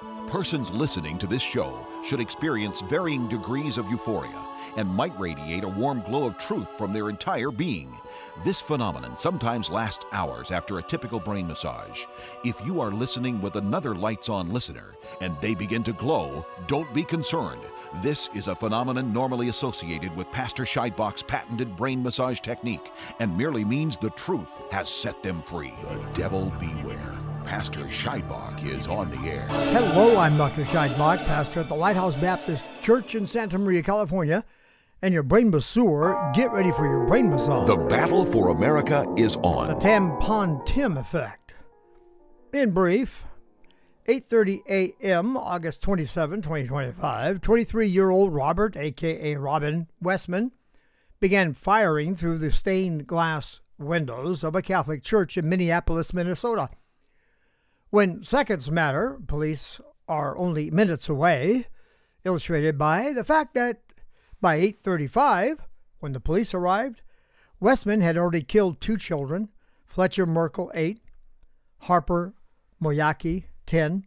Persons listening to this show should experience varying degrees of euphoria and might radiate a warm glow of truth from their entire being. This phenomenon sometimes lasts hours after a typical brain massage. If you are listening with another lights-on listener and they begin to glow, don't be concerned. This is a phenomenon normally associated with Pastor Scheidbach's patented brain massage technique and merely means the truth has set them free. The devil beware. Pastor Scheidbach is on the air. Hello, I'm Dr. Scheidbach, pastor at the Lighthouse Baptist Church in Santa Maria, California. And your brain masseur, get ready for your brain massage. The battle for America is on. The Tampon Tim effect. In brief, 8:30 a.m., August 27, 2025, 23-year-old Robert, a.k.a. Robin Westman, began firing through the stained glass windows of a Catholic church in Minneapolis, Minnesota. When seconds matter, police are only minutes away, illustrated by the fact that by 8:35, when the police arrived, Westman had already killed 2 children, Fletcher Merkel, 8, Harper Moyaki, 10,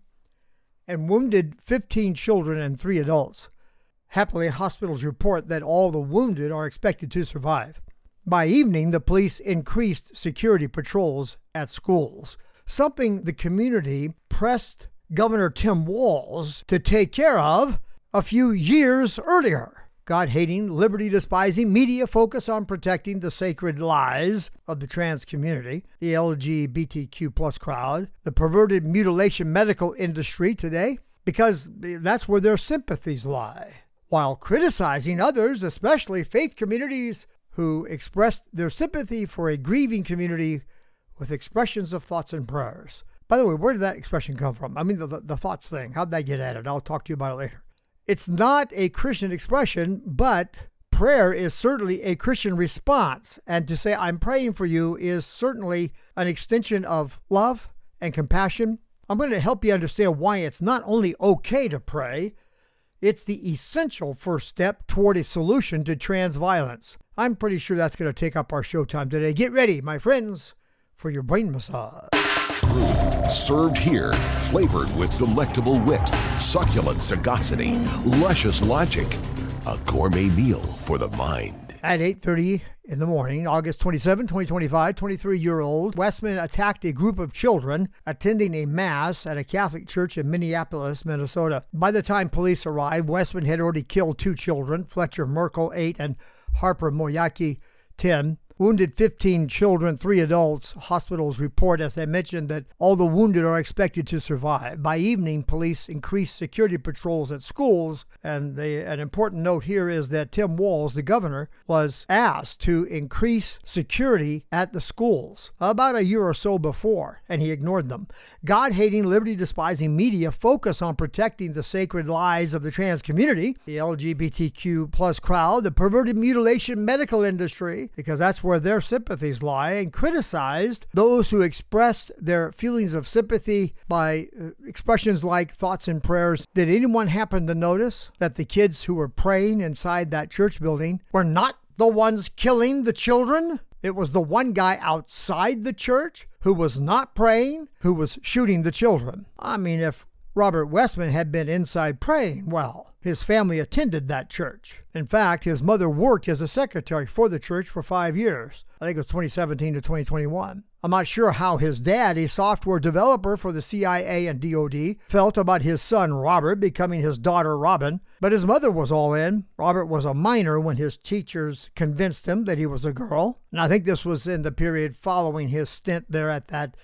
and wounded 15 children and 3 adults. Happily, hospitals report that all the wounded are expected to survive. By evening, the police increased security patrols at schools, something the community pressed Governor Tim Walz to take care of a few years earlier. God-hating, liberty-despising media focus on protecting the sacred lies of the trans community, the LGBTQ plus crowd, the perverted mutilation medical industry today, because that's where their sympathies lie, while criticizing others, especially faith communities, who expressed their sympathy for a grieving community with expressions of thoughts and prayers. By the way, where did that expression come from? I mean, the thoughts thing. How'd they get at it? I'll talk to you about it later. It's not a Christian expression, but prayer is certainly a Christian response. And to say, I'm praying for you, is certainly an extension of love and compassion. I'm going to help you understand why it's not only okay to pray, it's the essential first step toward a solution to trans violence. I'm pretty sure that's going to take up our showtime today. Get ready, my friends, for your brain massage. Truth served here, flavored with delectable wit, succulent sagacity, luscious logic. A gourmet meal for the mind. At 8:30 in the morning, August 27, 2025, 23-year-old Westman attacked a group of children attending a mass at a Catholic church in Minneapolis, Minnesota. By the time police arrived, Westman had already killed 2 children, Fletcher Merkel, 8, and Harper Moyaki, 10. Wounded 15 children, 3 adults. Hospitals report, as I mentioned, that all the wounded are expected to survive. By evening, police increased security patrols at schools. And an important note here is that Tim Walz, the governor, was asked to increase security at the schools about a year or so before, and he ignored them. God-hating, liberty-despising media focus on protecting the sacred lies of the trans community, the LGBTQ plus crowd, the perverted mutilation medical industry, because that's where their sympathies lie, and criticized those who expressed their feelings of sympathy by expressions like thoughts and prayers. Did anyone happen to notice that the kids who were praying inside that church building were not the ones killing the children? It was the one guy outside the church who was not praying, who was shooting the children. I mean, if Robert Westman had been inside praying, well, his family attended that church. In fact, his mother worked as a secretary for the church for 5 years. I think it was 2017 to 2021. I'm not sure how his dad, a software developer for the CIA and DOD, felt about his son Robert becoming his daughter Robin, but his mother was all in. Robert was a minor when his teachers convinced him that he was a girl. And I think this was in the period following his stint there at that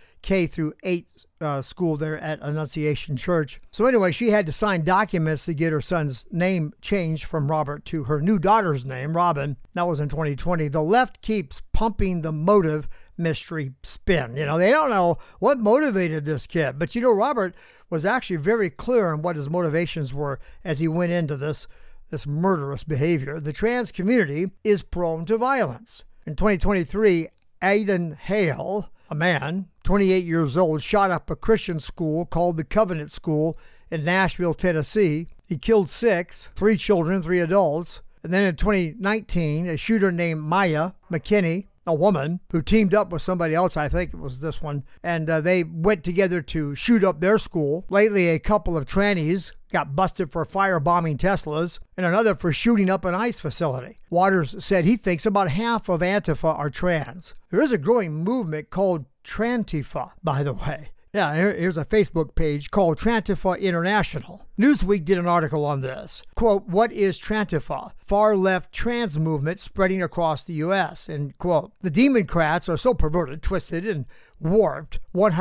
K-8 school there at Annunciation Church. So anyway, she had to sign documents to get her son's name changed from Robert to her new daughter's name, Robin. That was in 2020. The left keeps pumping the motive mystery spin. You know, they don't know what motivated this kid. But you know, Robert was actually very clear on what his motivations were as he went into this murderous behavior. The trans community is prone to violence. In 2023, Aidan Hale, a man, 28 years old, shot up a Christian school called the Covenant School in Nashville, Tennessee. He killed 6, 3 children, 3 adults. And then in 2019, a shooter named Maya McKinney a woman who teamed up with somebody else, I think it was this one, and they went together to shoot up their school. Lately, a couple of trannies got busted for firebombing Teslas and another for shooting up an ICE facility. Waters said he thinks about half of Antifa are trans. There is a growing movement called Trantifa, by the way. Yeah, here's a Facebook page called Trantifa International. Newsweek did an article on this. Quote, what is Trantifa? Far-left trans movement spreading across the U.S., end quote. The Democrats are so perverted, twisted, and warped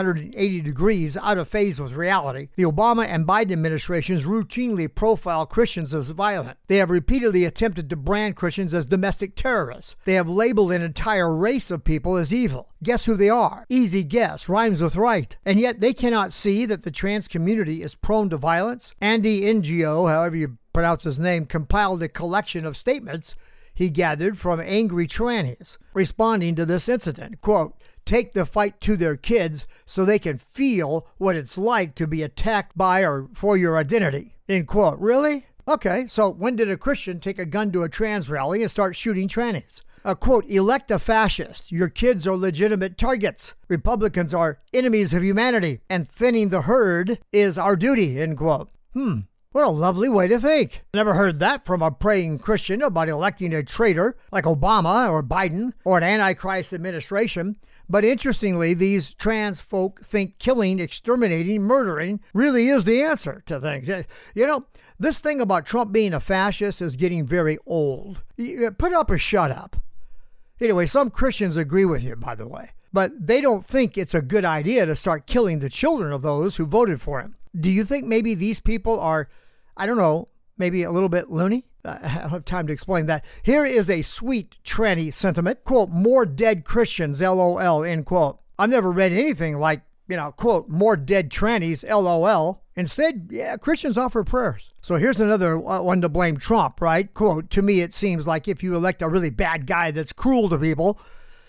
180 degrees out of phase with reality. The Obama and Biden administrations routinely profile Christians as violent. They have repeatedly attempted to brand Christians as domestic terrorists. They have labeled an entire race of people as evil. Guess who they are? Easy guess, rhymes with right. And yet they cannot see that the trans community is prone to violence. Andy Ngo, however you pronounce his name, compiled a collection of statements he gathered from angry trannies responding to this incident. Quote, take the fight to their kids so they can feel what it's like to be attacked by or for your identity, end quote. Really? Okay, so when did a Christian take a gun to a trans rally and start shooting trannies? Quote, elect a fascist. Your kids are legitimate targets. Republicans are enemies of humanity, and thinning the herd is our duty, end quote. What a lovely way to think. Never heard that from a praying Christian about electing a traitor like Obama or Biden or an Antichrist administration. But interestingly, these trans folk think killing, exterminating, murdering really is the answer to things. You know, this thing about Trump being a fascist is getting very old. Put up or shut up. Anyway, some Christians agree with you, by the way, but they don't think it's a good idea to start killing the children of those who voted for him. Do you think maybe these people are, I don't know, maybe a little bit loony? I don't have time to explain that. Here is a sweet tranny sentiment. Quote, more dead Christians, LOL, end quote. I've never read anything like, quote, more dead trannies, LOL. Instead, yeah, Christians offer prayers. So here's another one to blame Trump, right? Quote, to me, it seems like if you elect a really bad guy that's cruel to people,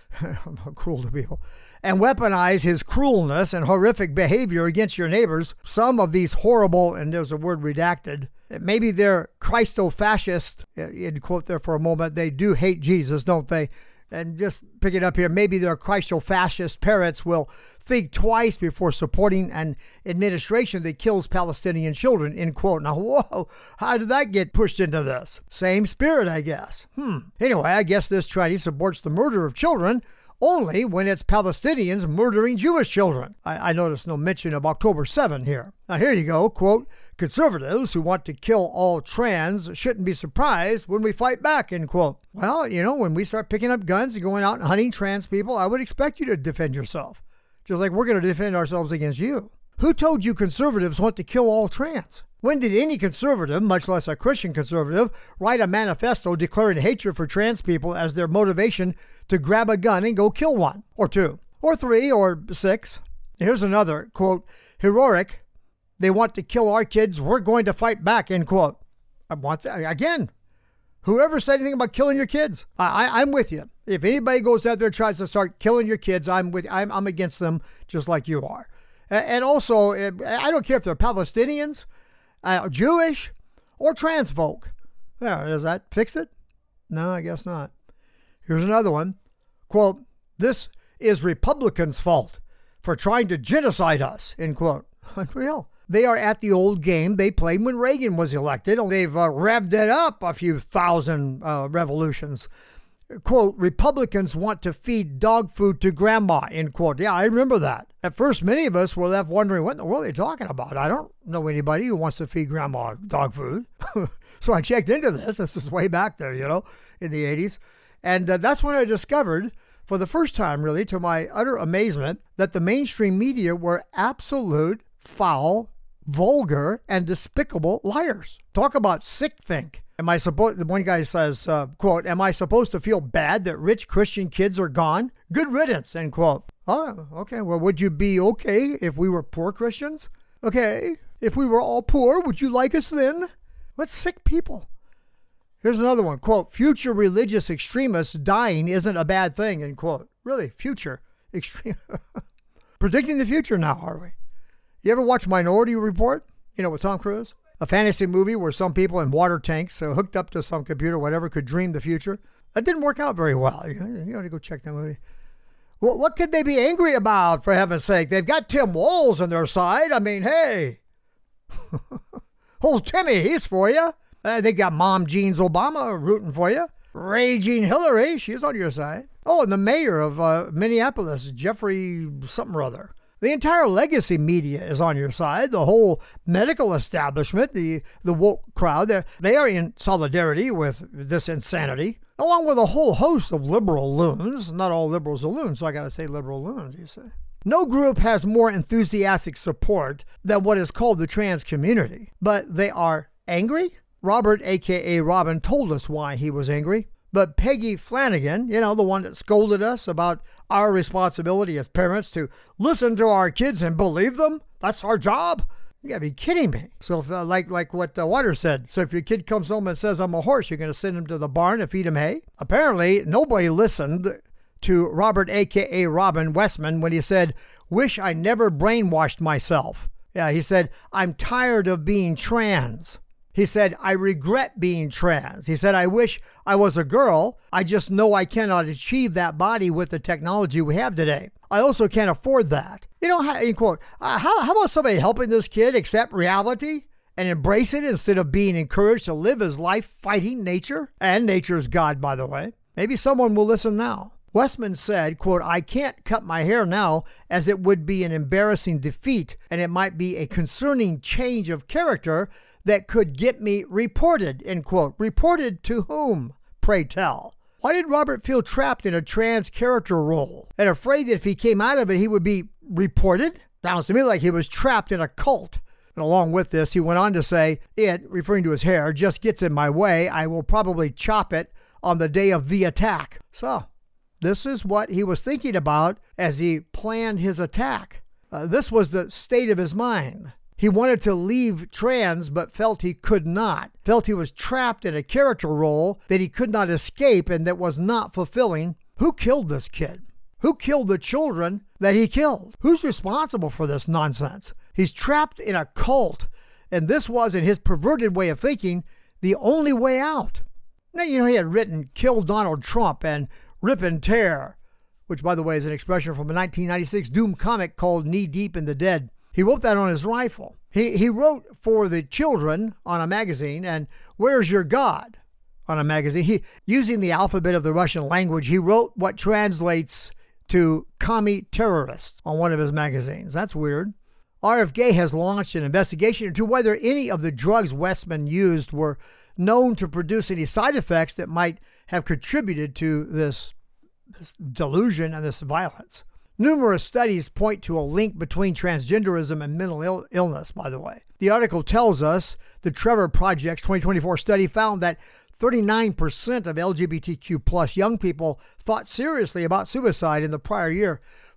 and weaponize his cruelness and horrific behavior against your neighbors, some of these horrible, and there's a word redacted, maybe they're Christo-fascist, in quote there for a moment, they do hate Jesus, don't they? And just pick it up here, maybe their Christo-fascist parents will think twice before supporting an administration that kills Palestinian children, end quote. Now, whoa, how did that get pushed into this? Same spirit, I guess. Anyway, I guess this tranny supports the murder of children only when it's Palestinians murdering Jewish children. I noticed no mention of October 7 here. Now, here you go, quote, conservatives who want to kill all trans shouldn't be surprised when we fight back, end quote. Well, when we start picking up guns and going out and hunting trans people, I would expect you to defend yourself, just like we're going to defend ourselves against you. Who told you conservatives want to kill all trans? When did any conservative, much less a Christian conservative, write a manifesto declaring hatred for trans people as their motivation to grab a gun and go kill one, or two, or three, or six? Here's another, quote, heroic, they want to kill our kids, we're going to fight back, end quote. Again, whoever said anything about killing your kids, I'm with you. If anybody goes out there and tries to start killing your kids, I'm against them just like you are. And also, I don't care if they're Palestinians, Jewish, or trans folk. There, does that fix it? No, I guess not. Here's another one. Quote, this is Republicans' fault for trying to genocide us, end quote. Unreal. They are at the old game they played when Reagan was elected. They've revved it up a few thousand revolutions. Quote, Republicans want to feed dog food to grandma, end quote. Yeah, I remember that. At first, many of us were left wondering, what in the world are they talking about? I don't know anybody who wants to feed grandma dog food. So I checked into this. This was way back there, in the 80s. And that's when I discovered, for the first time, really, to my utter amazement, that the mainstream media were absolute, foul, vulgar, and despicable liars. Talk about sick think. One guy says, quote, am I supposed to feel bad that rich Christian kids are gone? Good riddance, end quote. Oh, okay. Well, would you be okay if we were poor Christians? Okay. If we were all poor, would you like us then? What sick people. Here's another one, quote, future religious extremists dying isn't a bad thing, end quote. Really, future extreme. Predicting the future now, are we? You ever watch Minority Report? With Tom Cruise? A fantasy movie where some people in water tanks hooked up to some computer, whatever, could dream the future. That didn't work out very well. You ought to go check that movie. Well, what could they be angry about, for heaven's sake? They've got Tim Walz on their side. I mean, hey. Old Timmy, he's for you. They got Mom Jeans Obama rooting for you. Raging Hillary, she's on your side. Oh, and the mayor of Minneapolis, Jeffrey something or other. The entire legacy media is on your side. The whole medical establishment, the woke crowd, they are in solidarity with this insanity, along with a whole host of liberal loons. Not all liberals are loons, so I got to say liberal loons, you say. No group has more enthusiastic support than what is called the trans community, but they are angry. Robert, a.k.a. Robin, told us why he was angry. But Peggy Flanagan, the one that scolded us about our responsibility as parents to listen to our kids and believe them, that's our job. You gotta be kidding me. So if, like what Waters said, so if your kid comes home and says, I'm a horse, you're going to send him to the barn and feed him hay? Apparently, nobody listened to Robert, a.k.a. Robin Westman, when he said, wish I never brainwashed myself. Yeah, he said, I'm tired of being trans. He said, I regret being trans. He said, I wish I was a girl. I just know I cannot achieve that body with the technology we have today. I also can't afford that. Quote, how about somebody helping this kid accept reality and embrace it instead of being encouraged to live his life fighting nature? And nature's God, by the way. Maybe someone will listen now. Westman said, quote, I can't cut my hair now as it would be an embarrassing defeat and it might be a concerning change of character that could get me reported, end quote. Reported to whom, pray tell? Why did Robert feel trapped in a trans character role and afraid that if he came out of it, he would be reported? Sounds to me like he was trapped in a cult. And along with this, he went on to say, it, referring to his hair, just gets in my way. I will probably chop it on the day of the attack. So, this is what he was thinking about as he planned his attack. This was the state of his mind. He wanted to leave trans, but felt he could not. Felt he was trapped in a character role that he could not escape and that was not fulfilling. Who killed this kid? Who killed the children that he killed? Who's responsible for this nonsense? He's trapped in a cult, and this was, in his perverted way of thinking, the only way out. Now, he had written Kill Donald Trump and Rip and Tear, which, by the way, is an expression from a 1996 Doom comic called Knee Deep in the Dead. He wrote that on his rifle. He wrote for the children on a magazine and Where's Your God on a magazine. Using the alphabet of the Russian language, he wrote what translates to commie terrorists on one of his magazines. That's weird. RFK has launched an investigation into whether any of the drugs Westman used were known to produce any side effects that might have contributed to this delusion and this violence. Numerous studies point to a link between transgenderism and mental illness, by the way. The article tells us the Trevor Project's 2024 study found that 39% of LGBTQ plus young people thought seriously about suicide in the prior year.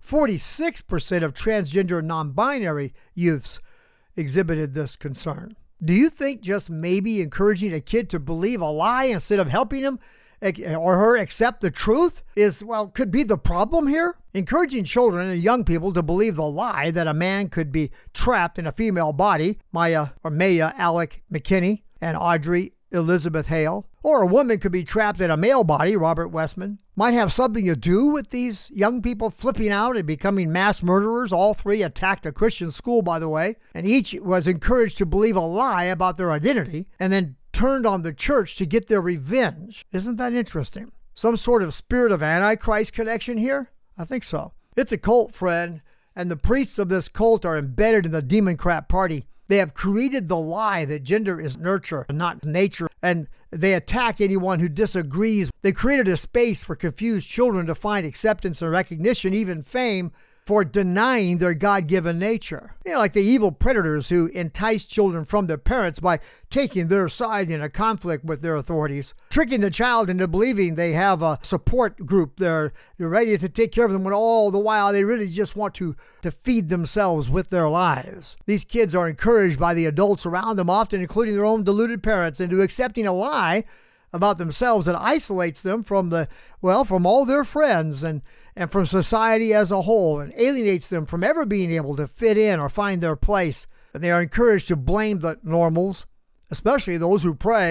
46% of transgender non-binary youths exhibited this concern. Do you think just maybe encouraging a kid to believe a lie instead of helping him or her accept the truth could be the problem here? Encouraging children and young people to believe the lie that a man could be trapped in a female body, Maya Alec McKinney and Audrey Elizabeth Hale, or a woman could be trapped in a male body, Robert Westman, might have something to do with these young people flipping out and becoming mass murderers. All three attacked a Christian school, by the way, and each was encouraged to believe a lie about their identity and then turned on the church to get their revenge. Isn't that interesting? Some sort of spirit of Antichrist connection here? I think so. It's a cult, friend, and the priests of this cult are embedded in the Democrat Party. They have created the lie that gender is nurture, not nature, and they attack anyone who disagrees. They created a space for confused children to find acceptance and recognition, even fame, for denying their God-given nature. Like the evil predators who entice children from their parents by taking their side in a conflict with their authorities, tricking the child into believing they have a support group they're ready to take care of them, when all the while they really just want to feed themselves with their lives. These kids are encouraged by the adults around them, often including their own deluded parents, into accepting a lie about themselves that isolates them from all their friends and from society as a whole, and alienates them from ever being able to fit in or find their place. And they are encouraged to blame the normals, especially those who pray,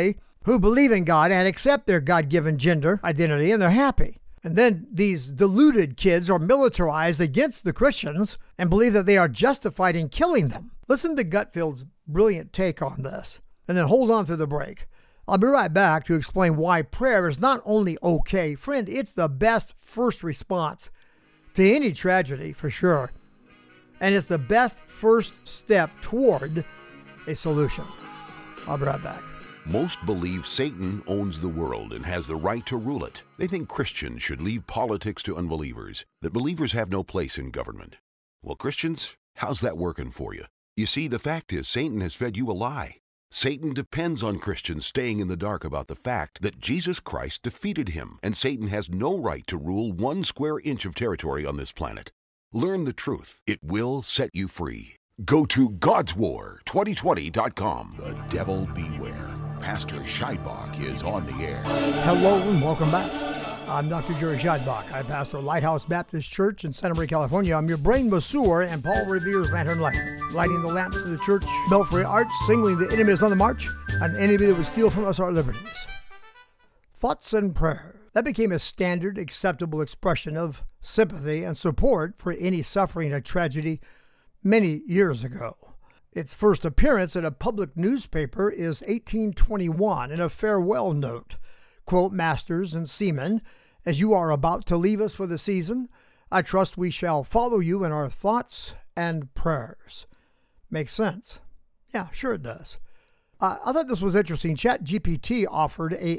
who believe in God and accept their God-given gender identity, and they're happy. And then these deluded kids are militarized against the Christians and believe that they are justified in killing them. Listen to Gutfield's brilliant take on this, and then hold on through the break. I'll be right back to explain why prayer is not only okay, friend, it's the best first response to any tragedy, for sure. And it's the best first step toward a solution. I'll be right back. Most believe Satan owns the world and has the right to rule it. They think Christians should leave politics to unbelievers, that believers have no place in government. Well, Christians, how's that working for you? You see, the fact is Satan has fed you a lie. Satan depends on Christians staying in the dark about the fact that Jesus Christ defeated him, and Satan has no right to rule 1 square inch of territory on this planet. Learn the truth. It will set you free. Go to God'sWar2020.com. The devil beware. Pastor Scheidbach is on the air. Hello and welcome back. I'm Dr. Jerry Scheidbach. I pastor Lighthouse Baptist Church in Santa Maria, California. I'm your brain masseur and Paul Revere's lantern lighter, lighting the lamps of the church belfry arch, signaling the enemy is on the march, an enemy that would steal from us our liberties. Thoughts and prayer. That became a standard, acceptable expression of sympathy and support for any suffering a tragedy many years ago. Its first appearance in a public newspaper is 1821 in a farewell note. Quote, "Masters and seamen, as you are about to leave us for the season, I trust we shall follow you in our thoughts and prayers." Makes sense? Yeah, sure it does. I thought this was interesting. ChatGPT offered a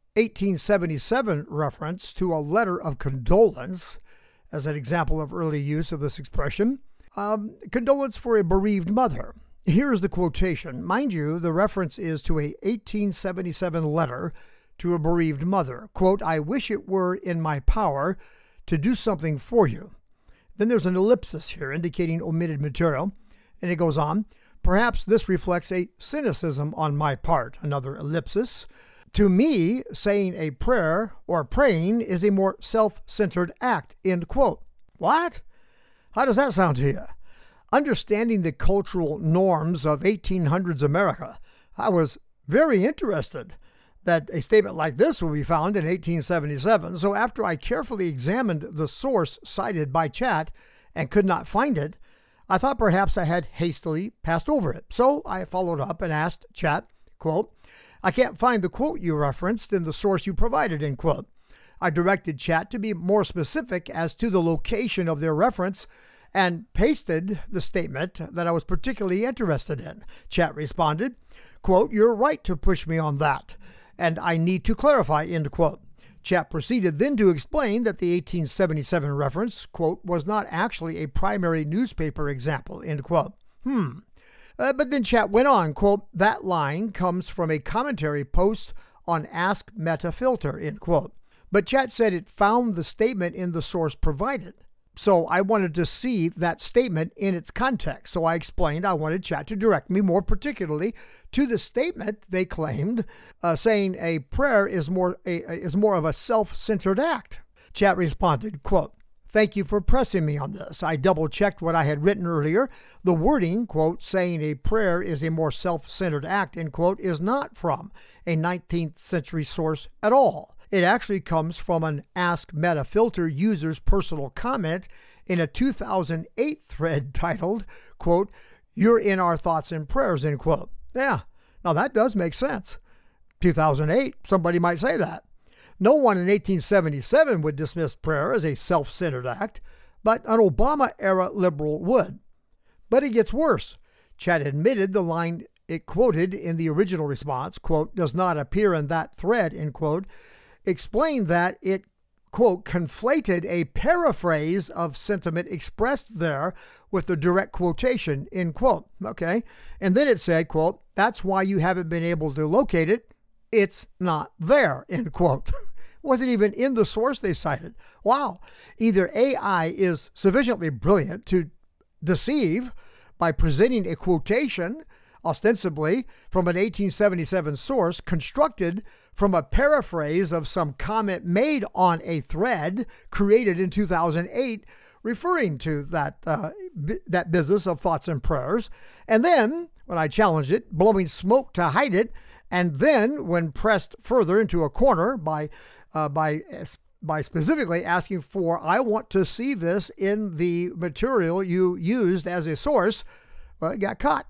1877 reference to a letter of condolence as an example of early use of this expression. Condolence for a bereaved mother. Here's the quotation. Mind you, the reference is to a 1877 letter to a bereaved mother. Quote, "I wish it were in my power to do something for you." Then there's an ellipsis here indicating omitted material, and it goes on. "Perhaps this reflects a cynicism on my part." Another ellipsis. "To me, saying a prayer or praying is a more self-centered act." End quote. What? How does that sound to you? Understanding the cultural norms of 1800s America, I was very interested that a statement like this will be found in 1877. So after I carefully examined the source cited by Chat and could not find it, I thought perhaps I had hastily passed over it. So I followed up and asked Chat, quote, "I can't find the quote you referenced in the source you provided," end quote. I directed Chat to be more specific as to the location of their reference and pasted the statement that I was particularly interested in. Chat responded, quote, "You're right to push me on that, and I need to clarify," end quote. Chat proceeded then to explain that the 1877 reference, quote, "was not actually a primary newspaper example," end quote. But then Chat went on, quote, "That line comes from a commentary post on Ask Metafilter," end quote. But Chat said it found the statement in the source provided. So I wanted to see that statement in its context. So I explained I wanted Chat to direct me more particularly to the statement they claimed, saying a prayer is more of a self-centered act. Chat responded, quote, "Thank you for pressing me on this. I double-checked what I had written earlier. The wording, quote, saying a prayer is a more self-centered act, end quote, is not from a 19th century source at all. It actually comes from an Ask Metafilter user's personal comment in a 2008 thread titled, quote, 'You're in our thoughts and prayers,' end quote." Yeah, now that does make sense. 2008, somebody might say that. No one in 1877 would dismiss prayer as a self-centered act, but an Obama-era liberal would. But it gets worse. Chat admitted the line it quoted in the original response, quote, "does not appear in that thread," end quote, explained that it, quote, conflated a paraphrase of sentiment expressed there with the direct quotation, end quote. Okay. And then it said, quote, "That's why you haven't been able to locate it. It's not there," end quote. Wasn't even in the source they cited. Wow. Either AI is sufficiently brilliant to deceive by presenting a quotation, ostensibly from an 1877 source constructed from a paraphrase of some comment made on a thread created in 2008, referring to that business of thoughts and prayers. And then, when I challenged it, blowing smoke to hide it And then, when pressed further into a corner by specifically asking for, I want to see this in the material you used as a source, well, it got caught.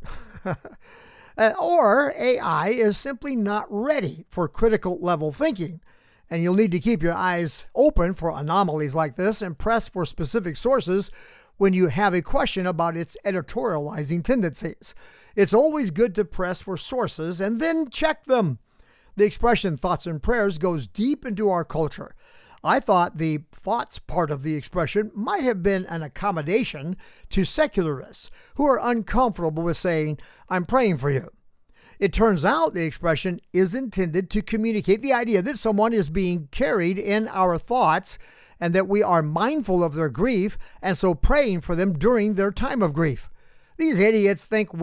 Or AI is simply not ready for critical level thinking. And you'll need to keep your eyes open for anomalies like this and press for specific sources when you have a question about its editorializing tendencies. It's always good to press for sources and then check them. The expression thoughts and prayers goes deep into our culture. I thought the thoughts part of the expression might have been an accommodation to secularists who are uncomfortable with saying, I'm praying for you. It turns out the expression is intended to communicate the idea that someone is being carried in our thoughts and that we are mindful of their grief and so praying for them during their time of grief. These idiots think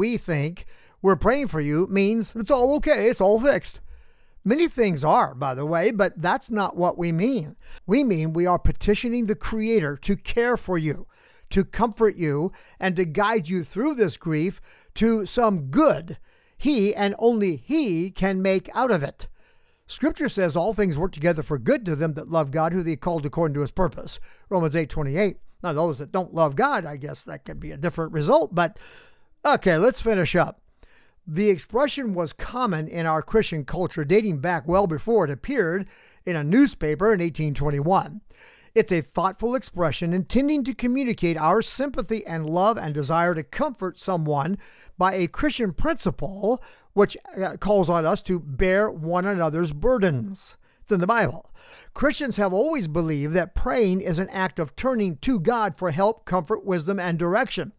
we're praying for you means it's all okay, it's all fixed. Many things are, by the way, but that's not what we mean. We mean we are petitioning the Creator to care for you, to comfort you, and to guide you through this grief to some good He and only He can make out of it. Scripture says all things work together for good to them that love God, who He called according to His purpose. Romans 8:28. Now, those that don't love God, I guess that could be a different result, but okay, let's finish up. The expression was common in our Christian culture dating back well before it appeared in a newspaper in 1821. It's a thoughtful expression intending to communicate our sympathy and love and desire to comfort someone by a Christian principle which calls on us to bear one another's burdens. It's in the Bible. Christians have always believed that praying is an act of turning to God for help, comfort, wisdom, and direction.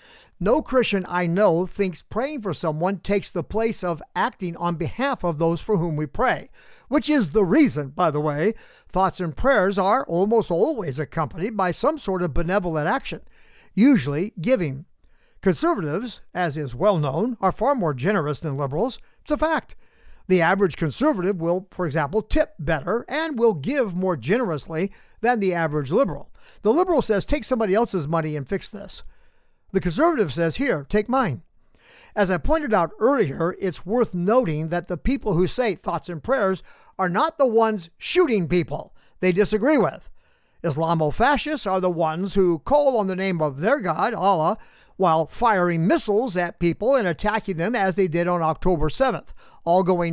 No Christian I know thinks praying for someone takes the place of acting on behalf of those for whom we pray, which is the reason, by the way, thoughts and prayers are almost always accompanied by some sort of benevolent action, usually giving. Conservatives, as is well known, are far more generous than liberals. It's a fact. The average conservative will, for example, tip better and will give more generously than the average liberal. The liberal says, take somebody else's money and fix this. The conservative says, here, take mine. As I pointed out earlier, it's worth noting that the people who say thoughts and prayers are not the ones shooting people they disagree with. Islamofascists are the ones who call on the name of their God, Allah, while firing missiles at people and attacking them as they did on October 7th, all going,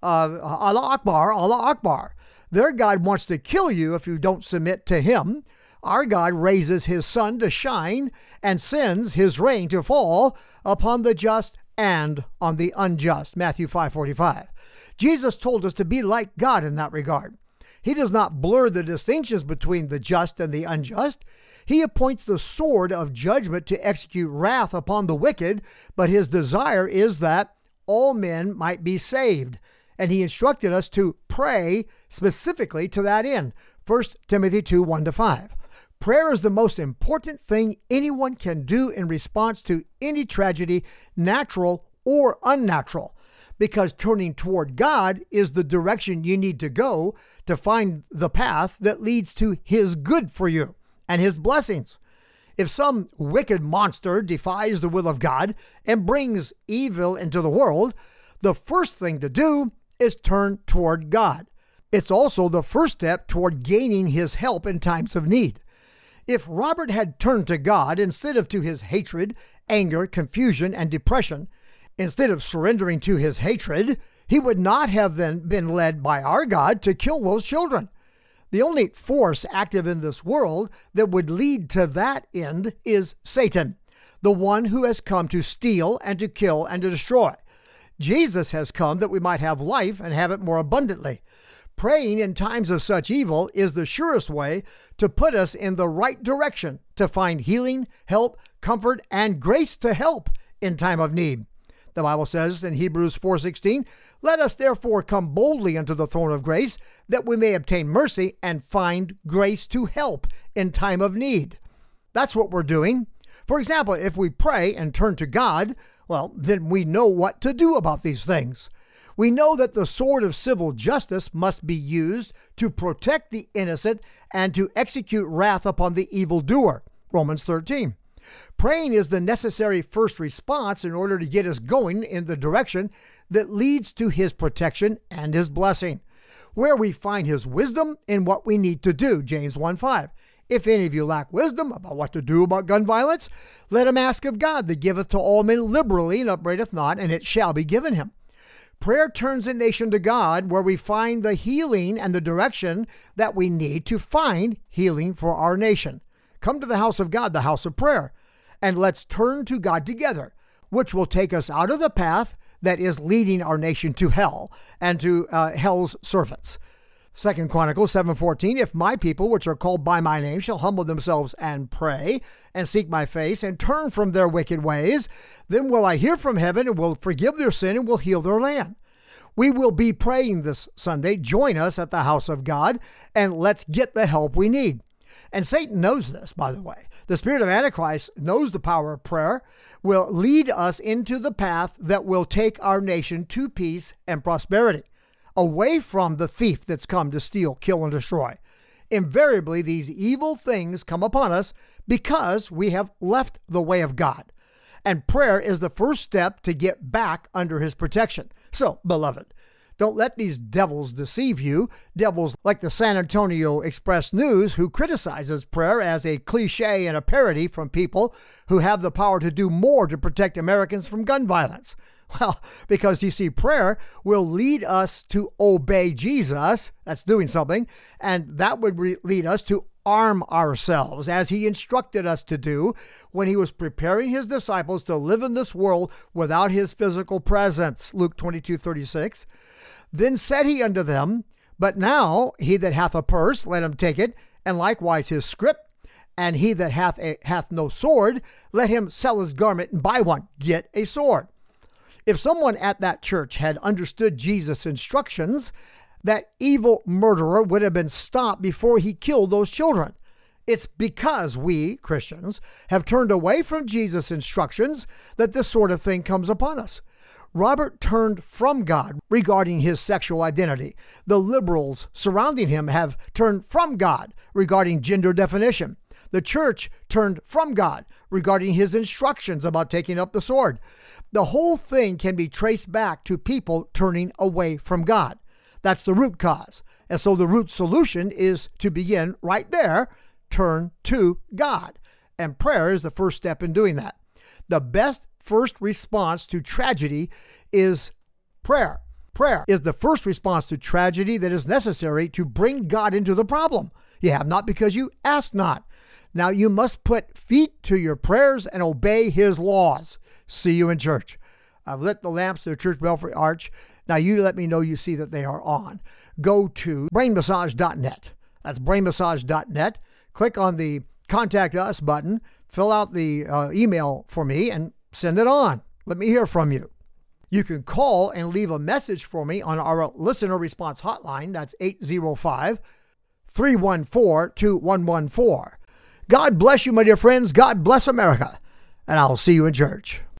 Allah Akbar, Allah Akbar. Their God wants to kill you if you don't submit to Him. Our God raises His sun to shine and sends His rain to fall upon the just and on the unjust. Matthew 5:45. Jesus told us to be like God in that regard. He does not blur the distinctions between the just and the unjust. He appoints the sword of judgment to execute wrath upon the wicked, but His desire is that all men might be saved. And He instructed us to pray specifically to that end. 1 Timothy 2:1-5. Prayer is the most important thing anyone can do in response to any tragedy, natural or unnatural, because turning toward God is the direction you need to go to find the path that leads to His good for you and His blessings. If some wicked monster defies the will of God and brings evil into the world, the first thing to do is turn toward God. It's also the first step toward gaining His help in times of need. If Robert had turned to God instead of to his hatred, anger, confusion, and depression, instead of surrendering to his hatred, he would not have then been led by our God to kill those children. The only force active in this world that would lead to that end is Satan, the one who has come to steal and to kill and to destroy. Jesus has come that we might have life and have it more abundantly. Praying in times of such evil is the surest way to put us in the right direction to find healing, help, comfort, and grace to help in time of need. The Bible says in Hebrews 4:16, let us therefore come boldly unto the throne of grace, that we may obtain mercy and find grace to help in time of need. That's what we're doing. For example, if we pray and turn to God, well, then we know what to do about these things. We know that the sword of civil justice must be used to protect the innocent and to execute wrath upon the evildoer. Romans 13. Praying is the necessary first response in order to get us going in the direction that leads to His protection and His blessing, where we find His wisdom in what we need to do, James 1:5. If any of you lack wisdom about what to do about gun violence, let him ask of God that giveth to all men liberally and upbraideth not, and it shall be given him. Prayer turns a nation to God, where we find the healing and the direction that we need to find healing for our nation. Come to the house of God, the house of prayer, and let's turn to God together, which will take us out of the path that is leading our nation to hell and to hell's servants. 2 Chronicles 7:14, if my people, which are called by my name, shall humble themselves and pray and seek my face and turn from their wicked ways, then will I hear from heaven and will forgive their sin and will heal their land. We will be praying this Sunday. Join us at the house of God and let's get the help we need. And Satan knows this, by the way. The spirit of Antichrist knows the power of prayer will lead us into the path that will take our nation to peace and prosperity, away from the thief that's come to steal, kill, and destroy. Invariably, these evil things come upon us because we have left the way of God. And prayer is the first step to get back under His protection. So, beloved, don't let these devils deceive you, devils like the San Antonio Express News, who criticizes prayer as a cliche and a parody from people who have the power to do more to protect Americans from gun violence. Well, because you see, prayer will lead us to obey Jesus. That's doing something. And that would lead us to arm ourselves as He instructed us to do when He was preparing His disciples to live in this world without His physical presence. Luke 22:36. Then said He unto them, but now he that hath a purse, let him take it, and likewise his scrip. And he that hath no sword, let him sell his garment and buy one. Get a sword. If someone at that church had understood Jesus' instructions, that evil murderer would have been stopped before he killed those children. It's because we, Christians, have turned away from Jesus' instructions that this sort of thing comes upon us. Robert turned from God regarding his sexual identity. The liberals surrounding him have turned from God regarding gender definition. The church turned from God regarding His instructions about taking up the sword. The whole thing can be traced back to people turning away from God. That's the root cause. And so the root solution is to begin right there, turn to God. And prayer is the first step in doing that. The best first response to tragedy is prayer. Prayer is the first response to tragedy that is necessary to bring God into the problem. You have not because you ask not. Now you must put feet to your prayers and obey His laws. See you in church. I've lit the lamps of the church belfry arch. Now you let me know you see that they are on. Go to brainmassage.net. That's brainmassage.net. Click on the Contact Us button. Fill out the email for me and send it on. Let me hear from you. You can call and leave a message for me on our listener response hotline. That's 805-314-2114. God bless you, my dear friends. God bless America. And I'll see you in church.